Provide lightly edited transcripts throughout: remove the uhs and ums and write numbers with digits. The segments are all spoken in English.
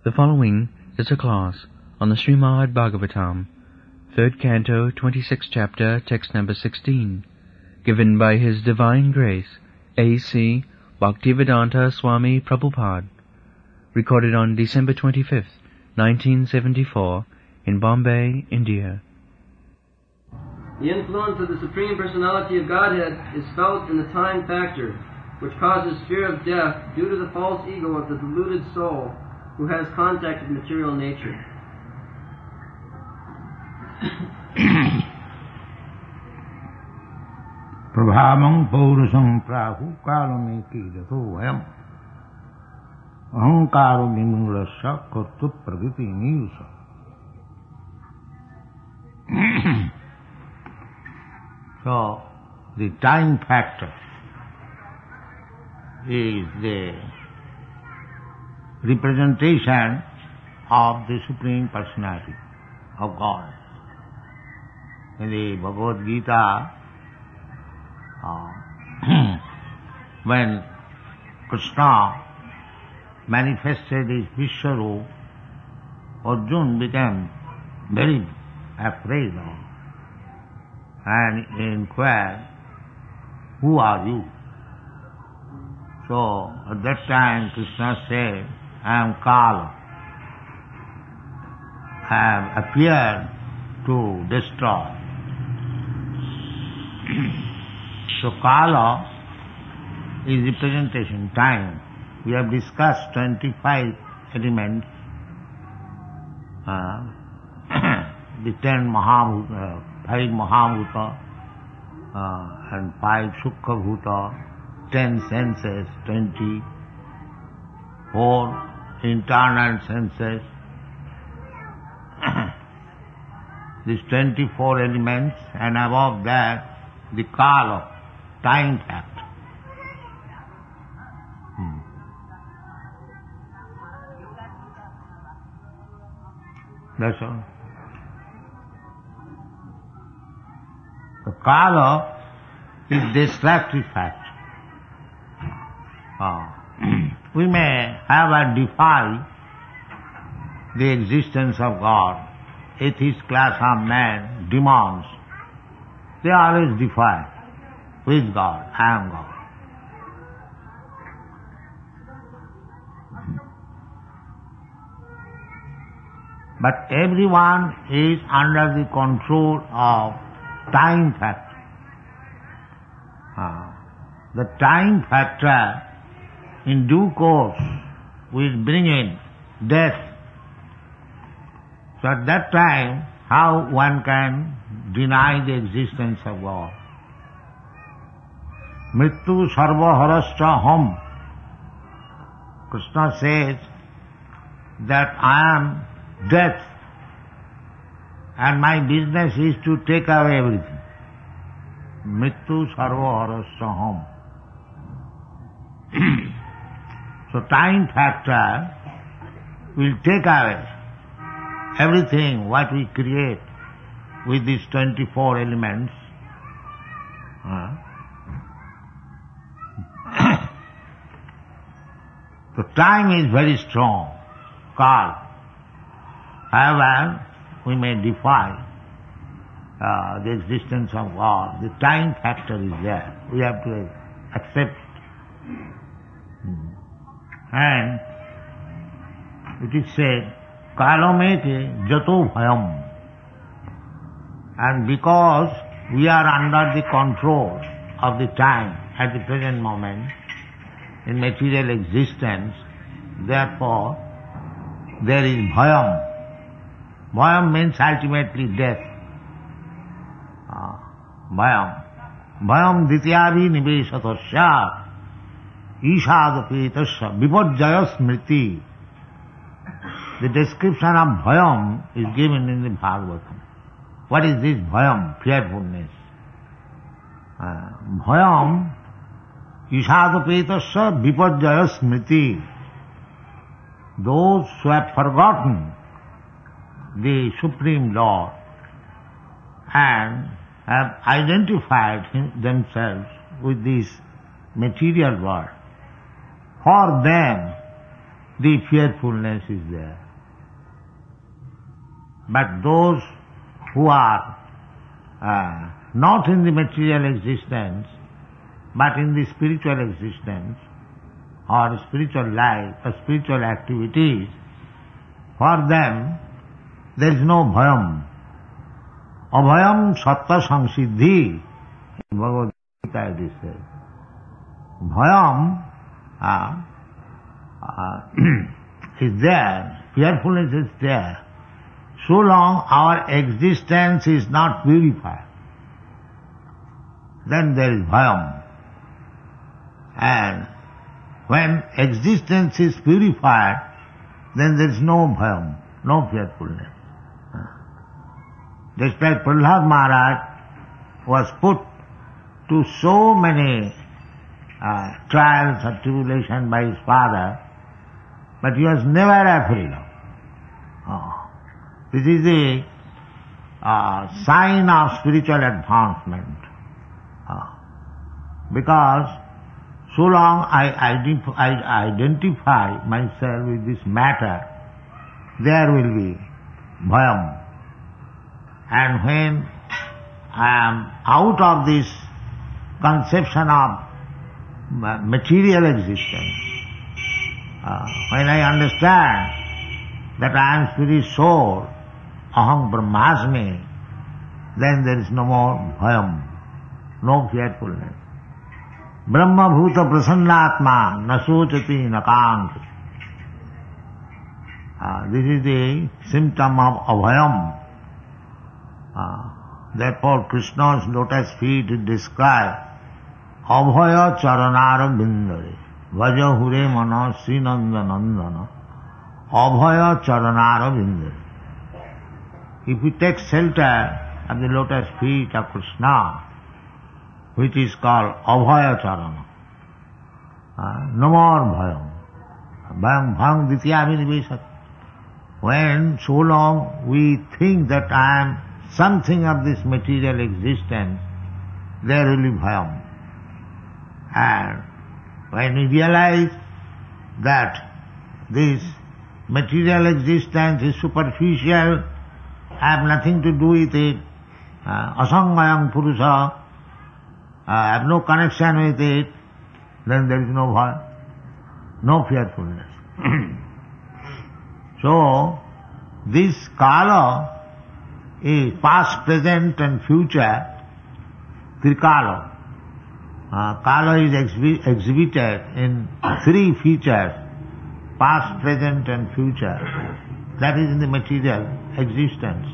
The following is a class on the Srimad Bhagavatam, 3rd Canto, 26th Chapter, text number 16, given by His Divine Grace, A.C. Bhaktivedanta Swami Prabhupada, recorded on December 25th, 1974, in Bombay, India. The influence of the Supreme Personality of Godhead is felt in the time factor, which causes fear of death due to the false ego of the deluded soul who has contact with material nature. Prabhamam paurusam prahu kalameki dato vayam ahankaro vinurasya kartu pragiti niyusa. So, the time factor is the representation of the Supreme Personality of God. In the Bhagavad Gita, when Krishna manifested his Vishwarup, Arjuna became very afraid of and inquired, "Who are you?" So at that time Krishna said, "I am Kala. I have appeared to destroy." So Kala is representation, time. We have discussed 25 elements, the 10 Mahabhuta, 5 Mahabhuta, and 5 Sukha Bhuta, 10 senses, 24 internal senses. These 24 elements, and above that, the Kala, time factor. That's all. The Kala is destructive factor. We may have a defy the existence of God. Atheist class of men, demons, they always defy. Who is God? I am God. But everyone is under the control of time factor. The time factor in due course will bring in death. So at that time, how one can deny the existence of God? Mrityu sarva harascha ham. Krishna says that I am death and my business is to take away everything. Mrityu sarva harascha ham. So time factor will take away everything what we create with these 24 elements. So time is very strong, Kal. However, we may defy the existence of God. The time factor is there. We have to accept it. And it is said, Kalamete jato bhayam. And because we are under the control of the time at the present moment in material existence, therefore there is bhayam. Bhayam means ultimately death. Bhayam. Bhayam dityavi niveshatasya ishadapetasya vipajjaya smriti. The description of bhayam is given in the Bhagavatam. What is this bhayam? Fearfulness. Bhayam ishadapetasya vipajjaya smriti. Those who have forgotten the Supreme Lord and have identified themselves with this material world, for them the fearfulness is there. But those who are not in the material existence, but in the spiritual existence, or spiritual life, or spiritual activities, for them there is no bhayam. Abhayam sattva samsiddhi. In Bhagavad Gita it is said. Bhayam is there, fearfulness is there, so long our existence is not purified. Then there is bhayam. And when existence is purified, then there is no bhayam, no fearfulness. Just like Prahlad Maharaj was put to so many trials or tribulation by his father, but he was never afraid of. This is the sign of spiritual advancement. Because so long I identify myself with this matter, there will be bhayam. And when I am out of this conception of material existence, when I understand that I am spirit soul, aham brahmasmi, then there is no more bhayam, no fearfulness. Brahma bhuta prasannatma na sochati na kankati. This is the symptom of abhayam. Therefore Krishna's lotus feet is described abhaya charanara bindare vaja hure mana srinanda nandana abhaya charanara bindare. If we take shelter at the lotus feet of Krishna, which is called abhaya charana, no more bhayam. Bhayam ditya vinivesat. When so long we think that I am something of this material existence, there will be bhayam. And when we realize that this material existence is superficial, I have nothing to do with it, asanmayam purusha, I have no connection with it, then there is no bhayam, no fearfulness. So, this kala is past, present and future, trikala. Kala is exhibited in three features, past, present and future. That is in the material existence.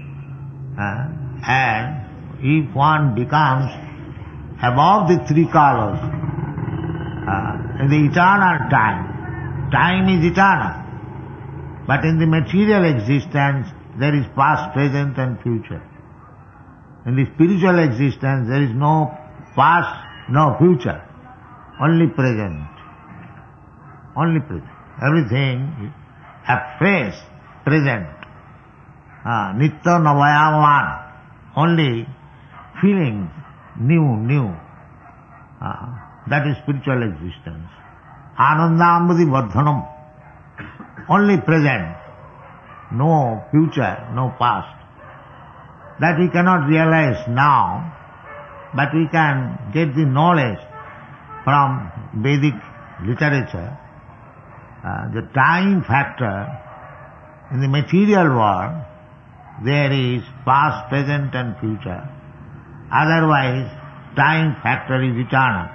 And if one becomes above the three kalas, in the eternal time is eternal. But in the material existence, there is past, present and future. In the spiritual existence, there is no past, no future, only present. Only present. Everything is afresh, present. Nitya navayamavan, only feelings, new. That is spiritual existence. Anandambadi vardhanam, only present, no future, no past. That we cannot realize now, but we can get the knowledge from Vedic literature. The time factor in the material world, there is past, present and future. Otherwise, time factor is eternal.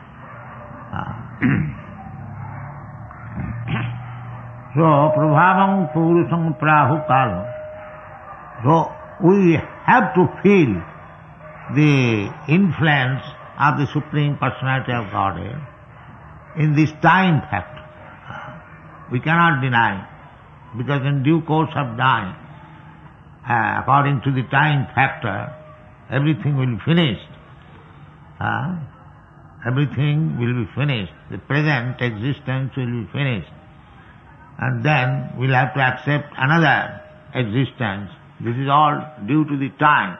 So, prabhavam purusam prahu kala. So, we have to feel the influence of the Supreme Personality of Godhead in this time factor. We cannot deny, because in due course of time, according to the time factor, everything will be finished. Everything will be finished. The present existence will be finished. And then we'll have to accept another existence. This is all due to the time.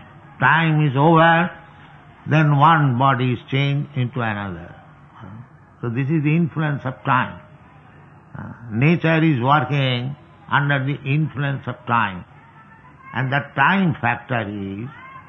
Time is over, then one body is changed into another. So this is the influence of time. Nature is working under the influence of time. And that time factor is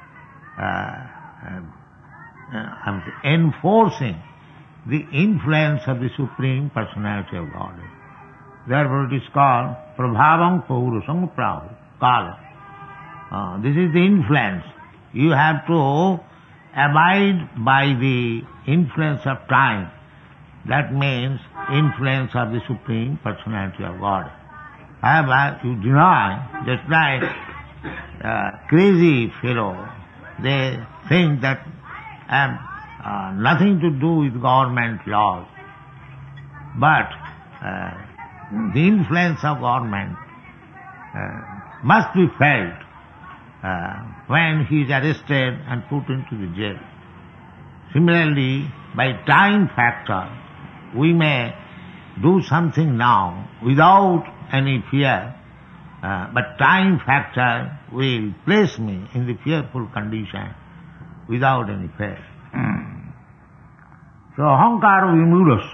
enforcing the influence of the Supreme Personality of Godhead. Therefore it is called Prabhavam Paurusam Prahu, Kala. This is the influence. You have to abide by the influence of time. That means influence of the Supreme Personality of God. However, you deny, just like crazy fellow, they think that nothing to do with government laws. But the influence of government must be felt when he is arrested and put into the jail. Similarly, by time factor, we may do something now without any fear, but time factor will place me in the fearful condition without any fear. So, ahankara vimurasya.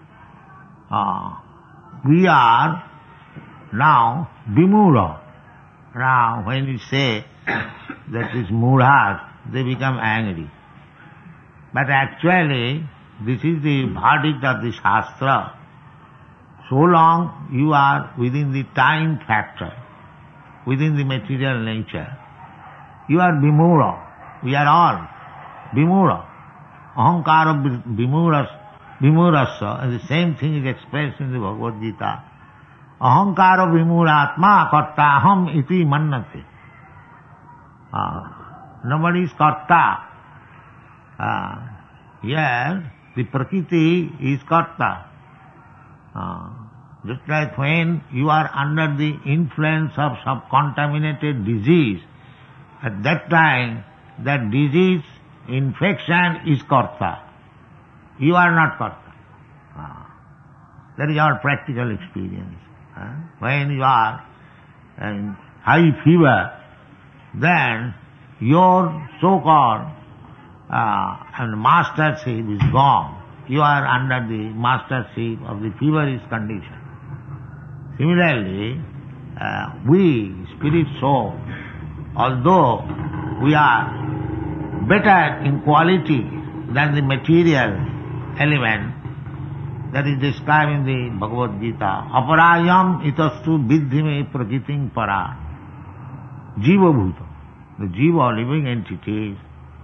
We are now vimura. Now, when we say that is mudhas, they become angry. But actually, this is the verdict of the Shastra. So long you are within the time factor, within the material nature, you are vimura. We are all vimura. Ahankara vimurasya, and the same thing is expressed in the Bhagavad Gita. Ahankara vimuratma kartaham iti mannate. Nobody is karta. Here, the prakriti is karta. Just like when you are under the influence of some contaminated disease, at that time, that disease infection is karta. You are not karta. That is our practical experience. When you are in high fever, then your so-called mastership is gone. You are under the mastership of the feverish condition. Similarly, we, spirit soul, although we are better in quality than the material element, that is described in the Bhagavad Gita, aparayam itastu viddhime prakritim para. Jiva bhuta. The jiva, living entities,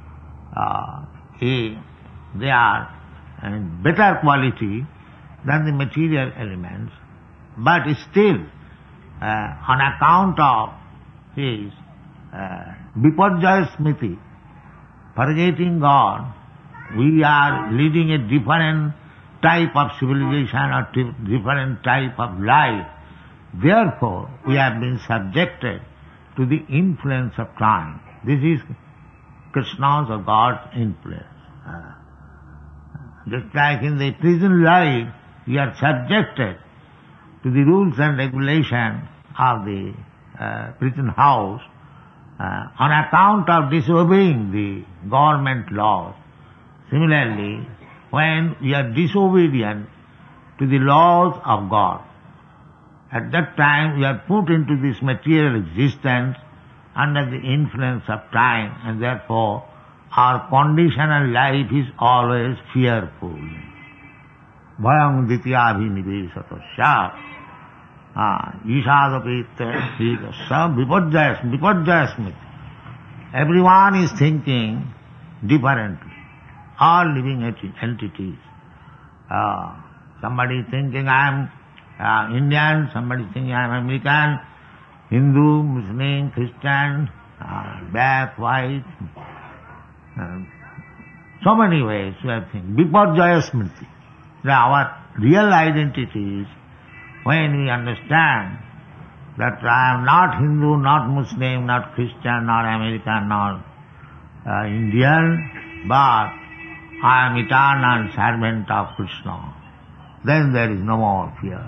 they are in better quality than the material elements, but still, on account of his vipajjaya smriti, forgetting God, we are leading a different type of civilization or different type of life. Therefore, we have been subjected to the influence of time. This is Krishna's or God's influence. Just like in the prison life, we are subjected to the rules and regulations of the prison house on account of disobeying the government laws. Similarly, when we are disobedient to the laws of God, at that time we are put into this material existence under the influence of time, and therefore our conditional life is always fearful. Bhayam dityabhinivesatasya ishadapita vipajjaya smriti. Everyone is thinking differently. All living entities. Somebody is thinking I am Indian, somebody is thinking I am American, Hindu, Muslim, Christian, black, white. So many ways we are thinking. Vipajjaya smriti. Our real identity is when we understand that I am not Hindu, not Muslim, not Christian, not American, not Indian, but I am eternal servant of Krishna. Then there is no more fear.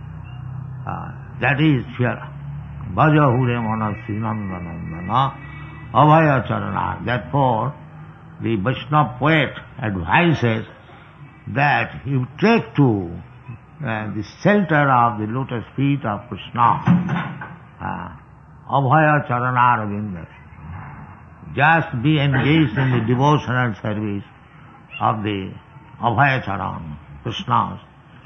That is fear. Bhaja hure manasi nandanandana abhaya charana. Therefore, the Vaishnava poet advises that you take to the shelter of the lotus feet of Krishna, Abhaya Charana. Just be engaged in the devotional service of the Abhaya Charan, Krishna's.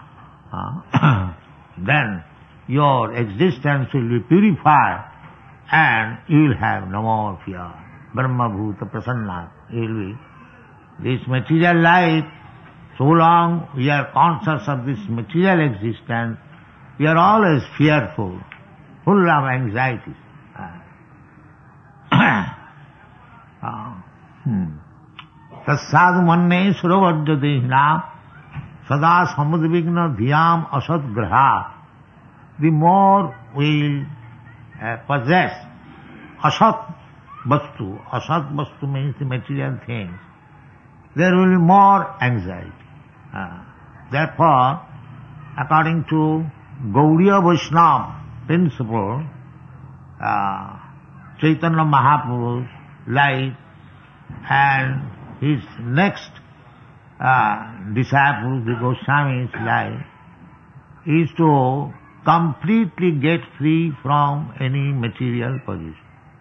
Then your existence will be purified and you will have no more fear. Brahma Bhuta Prasanna. You will be. This material life, so long we are conscious of this material existence, we are always fearful, full of anxieties. Tassadu manne suravajjadehina sada samudvigna dhyam asad graha. The more we possess asat vastu, asat vastu means the material things, there will be more anxiety. Therefore, according to Gaudiya Vaishnava principle, Chaitanya Mahaprabhu's life and his next disciple, the Goswami's life, is to completely get free from any material position.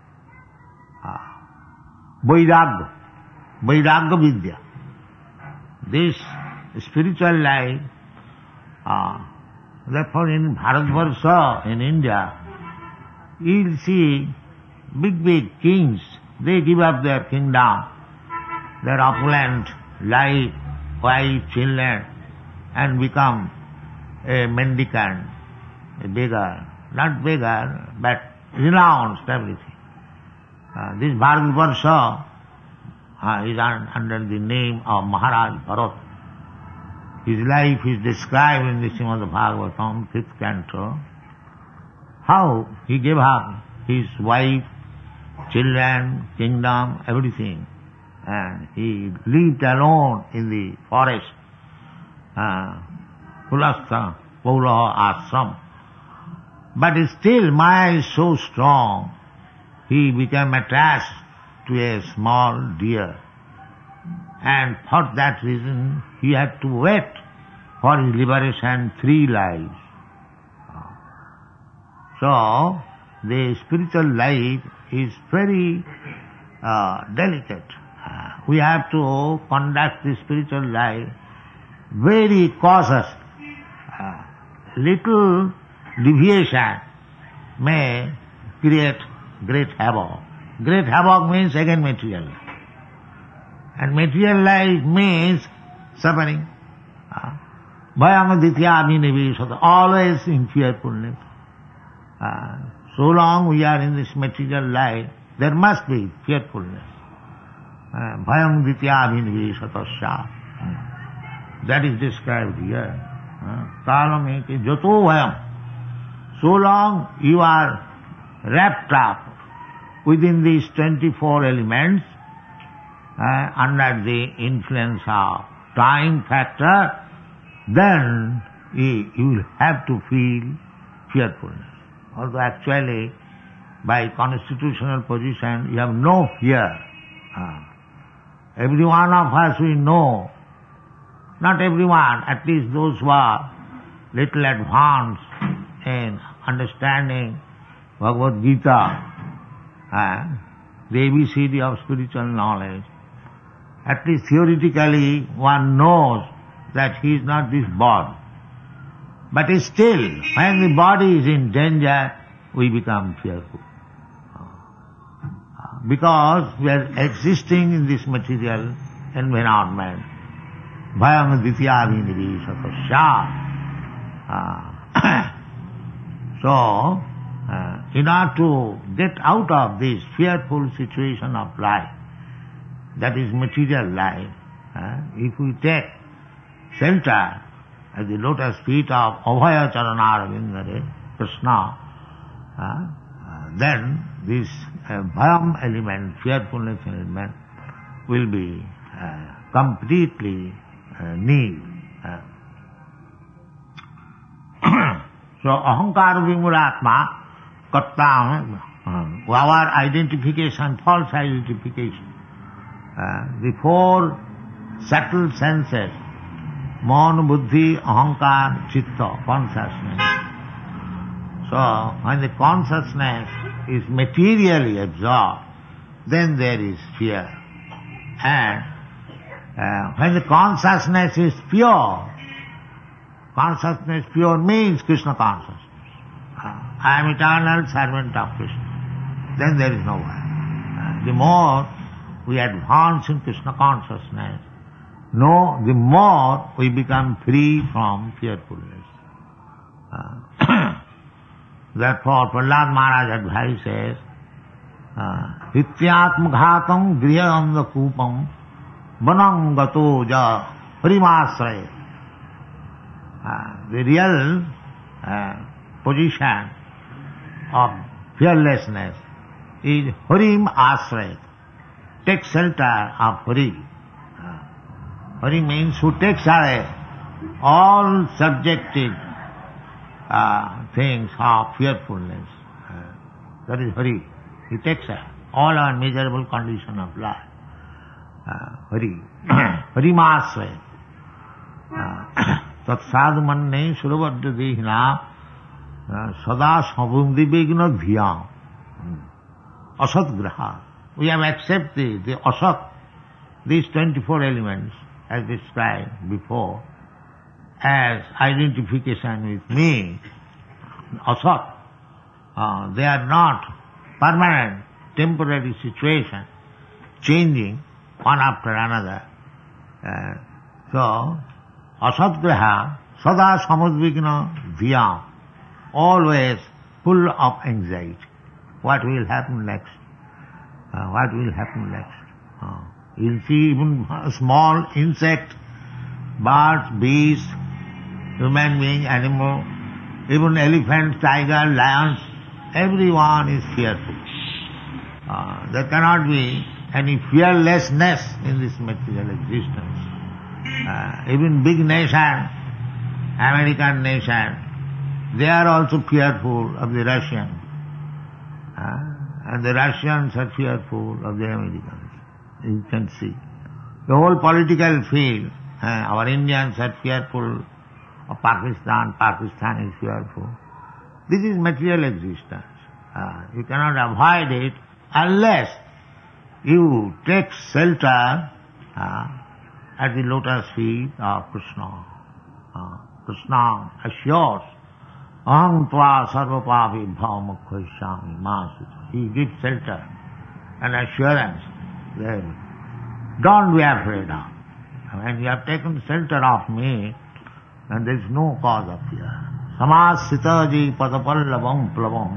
Vairagya Vidya. This spiritual life, therefore in Bharatvarsha, in India, you'll see big kings, they give up their kingdom, their opulent life, wife, children, and become a mendicant, a beggar. Not beggar, but renounced everything. This Bharatvarsha is under the name of Maharaj Bharat. His life is described in the Srimad Bhagavatam, 5th canto, how he gave up his wife, children, kingdom, everything, and he lived alone in the forest, Pulastha, Paulaha ashram. But still Maya is so strong, he became attached to a small deer. And for that reason, he had to wait for his liberation 3 lives. So, the spiritual life is very delicate. We have to conduct the spiritual life very cautiously. Little deviation may create great havoc. Great havoc means again material life. And material life means suffering. Bhayam ditya abhinivesata, always in fearfulness. So long we are in this material life, there must be fearfulness. Bhayam ditya abhinivesata. That is described here. Kalam eke jato bhayam. So long you are wrapped up within these 24 elements, under the influence of time factor, then you will have to feel fearfulness. Although actually, by constitutional position, you have no fear. Every one of us we know, not everyone, at least those who are little advanced in understanding Bhagavad Gita, the ABCD of spiritual knowledge, at least theoretically one knows that he is not this body. But still, when the body is in danger, we become fearful. Because we are existing in this material environment. Bhayam dityaviniveshatasya. So, in order to get out of this fearful situation of life, that is material life, if we take shelter at the lotus feet of Abhaya Charanarvindare, Krishna, then this bhayam element, fearfulness element, will be completely nil. So, ahankara vimuratma, katta, our identification, false identification, the 4 subtle senses Mon, buddhi, ahankar, chitta, consciousness. So, when the consciousness is materially absorbed, then there is fear. And when the consciousness is pure means Krishna consciousness. I am eternal servant of Krishna. Then there is no worry. The more we advance in Krishna consciousness, the more we become free from fearfulness. Therefore, Prahlad Maharaj advises, Hityatma ghatam grihanda kupam vanam gato ja harimasraya. The real position of fearlessness is Harim Asraya. Take shelter of Hari. Hari means who takes away all subjective things of fearfulness. That is Hari. He takes away all our miserable condition of life. Hari. Harimasraya. Tat sadhu manne suravadya dehina sada sambuddhi vigna dhya. Asat graha. We have accepted the asat, these 24 elements as described before, as identification with me. Asat. They are not permanent, temporary situation, changing one after another. So, asatgraha, sada samudvigna dhya, always full of anxiety. What will happen next? What will happen next? You'll see even a small insect, birds, beasts, human being, animal, even elephants, tigers, lions, everyone is fearful. There cannot be any fearlessness in this material existence. Even big nation, American nation, they are also fearful of the Russians. And the Russians are fearful of the Americans. You can see. The whole political field, our Indians are fearful of Pakistan, Pakistan is fearful. This is material existence. You cannot avoid it unless you take shelter at the lotus feet of Krishna. Krishna assures, Aham tva sarvapavi bhavamukhaishami masita. He gives shelter and assurance that don't be afraid of. When you have taken shelter of me, then there is no cause of fear. Samasitaji padapallavam plavam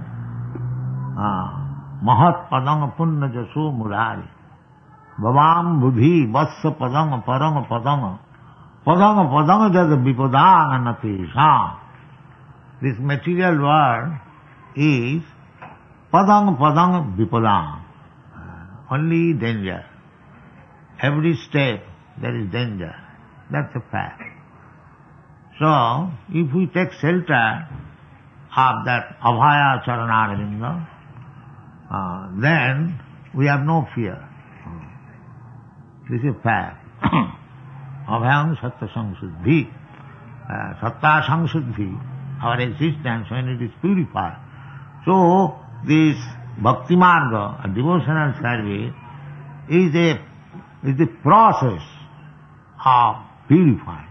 mahat padang punna jaso murari bhavam buddhi vatsa padang parang padang padang padang jad vipadang anatesha. This material world is padang padang vipadang, only danger. Every step there is danger. That's a fact. So, if we take shelter of that Abhaya Charanaravinda, then we have no fear. This is fact. Abhayam Satta Samsuddhi. Satta Samsuddhi, our existence when it is purified. So, this Bhakti Marga, a devotional service, is the process of purifying.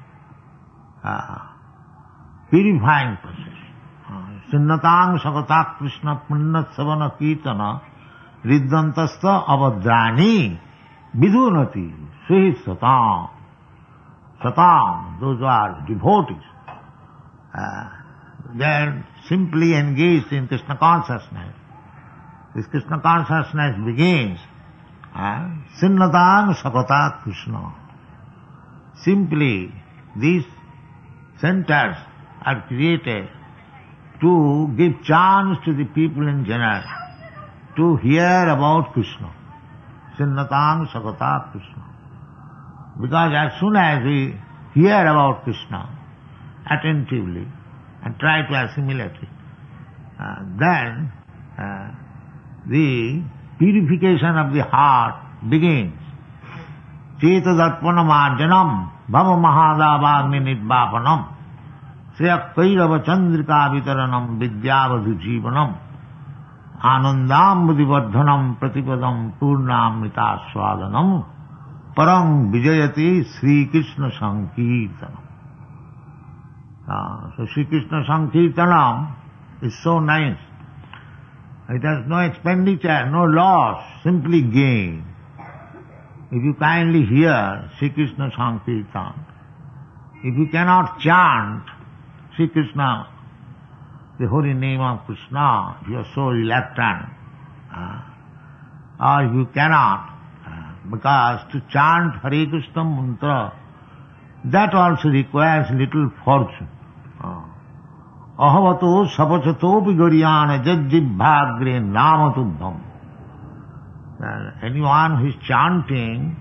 Purifying process. Sinnatang Sagatak Krishna Punnat Savana Kirtana Riddhantasta Avadrani Vidunati Suhit Satam. Satam, those who are devotees, they are simply engaged in Krishna consciousness. This Krishna consciousness begins Sinnatang Sagatak Krishna. Simply these centers are created to give chance to the people in general to hear about Krishna. Sinnatang Sagata Krishna. Because as soon as we hear about Krishna attentively and try to assimilate it, then the purification of the heart begins. Cheta darpana marjanam bhava mahadavagni nidvapanam sriya kairava chandrika vitaranam vidyavadhu jivanam anandam buddhivardhanam pratipadam purnamrita swadanam parang vijayati Sri Krishna Sankirtanam. So Sri Krishna Sankirtanam is so nice. It has no expenditure, no loss, simply gain. If you kindly hear Sri Krishna Sankirtan, if you cannot chant Sri Krishna, the holy name of Krishna, if you are so reluctant, or if you cannot, because to chant Hare Krishna mantra, that also requires little fortune. Ahavato sapachato vigoriyana jajjibhagre namatubham. Anyone who is chanting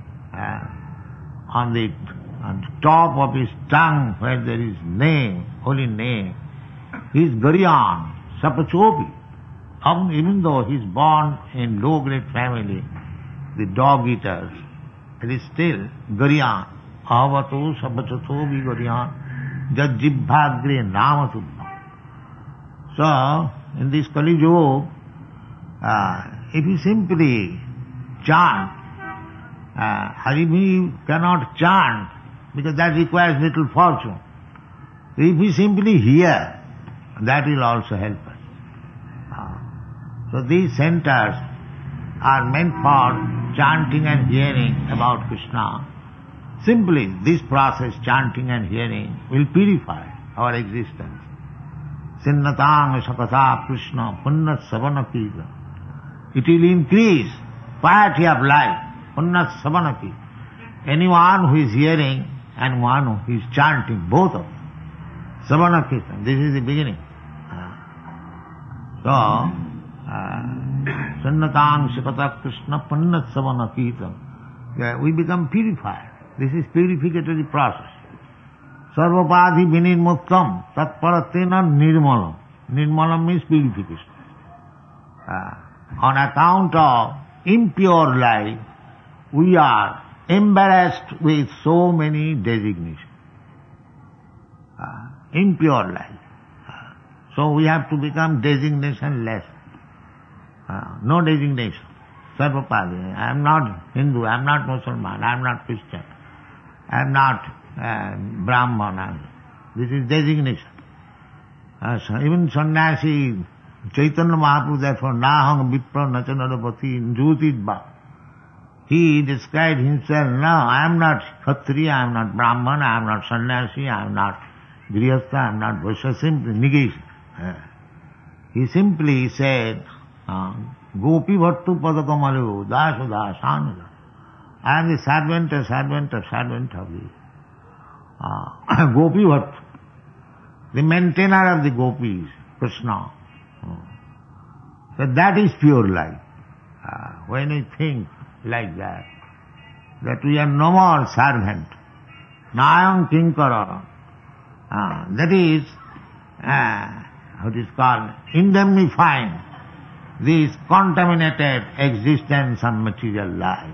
on the top of his tongue where there is name, holy name, he is Gariyan, Sapachopi. Even though he is born in low-grade family, the dog eaters, it is still Gariyan. Ahavato sapachato vigoriyana jajjibhagre namatubham. So, in this Kali Yuga, if you simply chant, Haribhi cannot chant because that requires little fortune. If we simply hear, that will also help us. So these centers are meant for chanting and hearing about Krishna. Simply this process, chanting and hearing, will purify our existence. Sinnatang sakata Krishna punnat savanakita. It will increase piety of life. Punnat savanaki. Anyone who is hearing and one who is chanting, both of them. Savanakita. This is the beginning. So, Sinnatang sakata Krishna punnat savanakita. We become purified. This is purificatory process. Sarvapadhi vinirmuktam tatparatena nirmalam. Nirmalam means purification. On account of impure life, we are embarrassed with so many designations. Impure life. So we have to become designation-less. No designation. Sarvapadhi. I am not Hindu, I am not Muslim, I am not Christian, I am not Brahman. This is designation. So even sannyasi, Chaitanya Mahaprabhu, therefore, Nahang Vipra Nachanarapati Jyotidva. He described himself, no, I am not Kshatriya, I am not Brahman, I am not sannyasi, I am not Grihastha, I am not Vaishya, simply negation. He simply said, Gopi Bhattu Padakamalu, Dasu Dasanada. I am the servant of the Gopi Bhattu, the maintainer of the gopis, Krishna. So that is pure life. When we think like that we are no more servant, Nayam Kinkara, that is, what is called, indemnifying this contaminated existence and material life.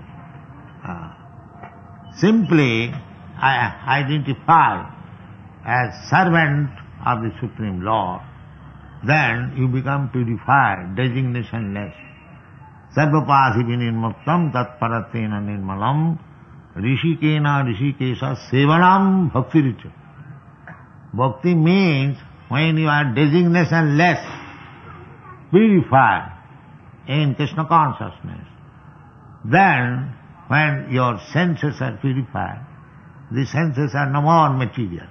Simply identify as servant of the Supreme Lord, then you become purified, designationless. Sarvapasi vinirmuktam tatparatena nirmalam rishikena rishikesa sevanam bhaktiricha. Bhakti means when you are designationless, purified in Krishna consciousness, then when your senses are purified, the senses are no more material.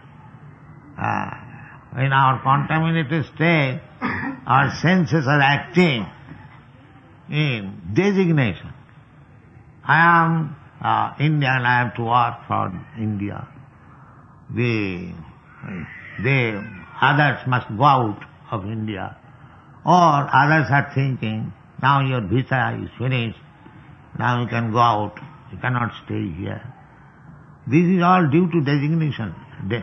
In our contaminated state, our senses are acting in designation. I am Indian, I have to work for India. The others must go out of India. Or others are thinking, now your visa is finished, now you can go out, you cannot stay here. This is all due to designation.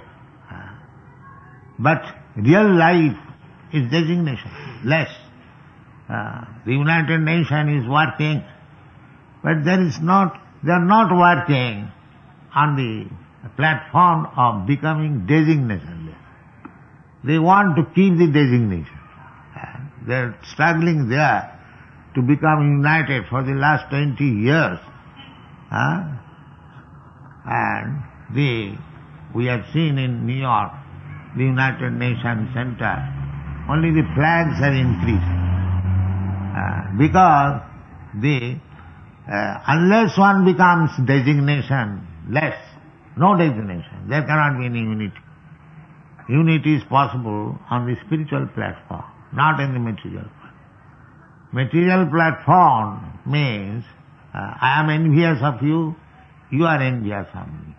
But real life is designation, less. The United Nations is working, but they are not working on the platform of becoming designation there. They want to keep the designation. They're struggling there to become united for the last 20 years. And we have seen in New York, the United Nations Center, only the flags have increased. Because unless one becomes designation less, no designation, there cannot be any unity. Unity is possible on the spiritual platform, not in the material one. Material platform means I am envious of you, you are envious of me.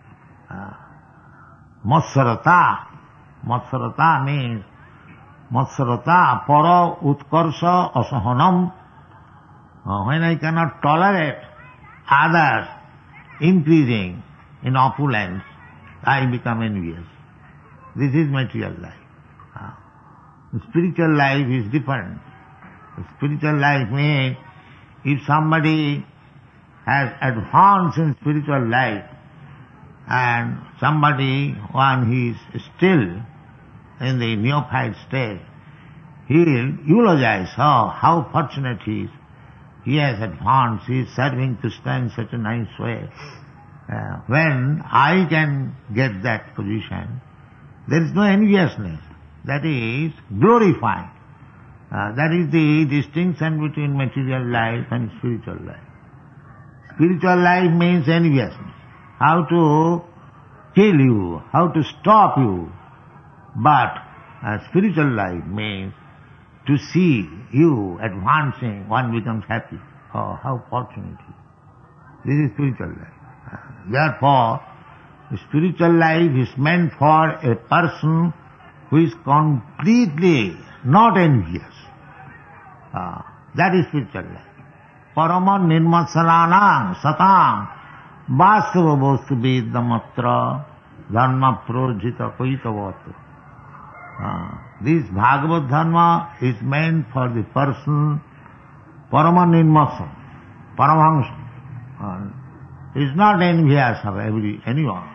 Matsarata. Matsarata means Matsarata para utkarsha asahanam. When I cannot tolerate others increasing in opulence, I become envious. This is material life. The spiritual life is different. The spiritual life means if somebody has advanced in spiritual life and somebody, when he is still in the neophyte state, he will eulogize, how fortunate he is. He has advanced, he is serving Krishna in such a nice way. When I can get that position, there is no enviousness. That is glorifying. That is the distinction between material life and spiritual life. Spiritual life means enviousness. How to kill you, how to stop you. But spiritual life means to see you advancing, one becomes happy. Oh, how fortunate he is. This is spiritual life. Therefore, spiritual life is meant for a person who is completely not envious. That is spiritual life. Parama nirmatsalanam satam vastava bostu vedamatra dharma projita koitavatu. This Bhagavad Dharma is meant for the person Parama nirmatsa, Paramahamsa. Is not envious of anyone.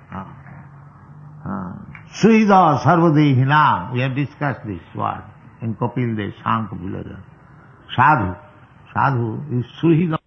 Suhida sarvadehinam. We have discussed this word in Kapil Dev, Shankha Vilaja. Sadhu. Sadhu is Suhida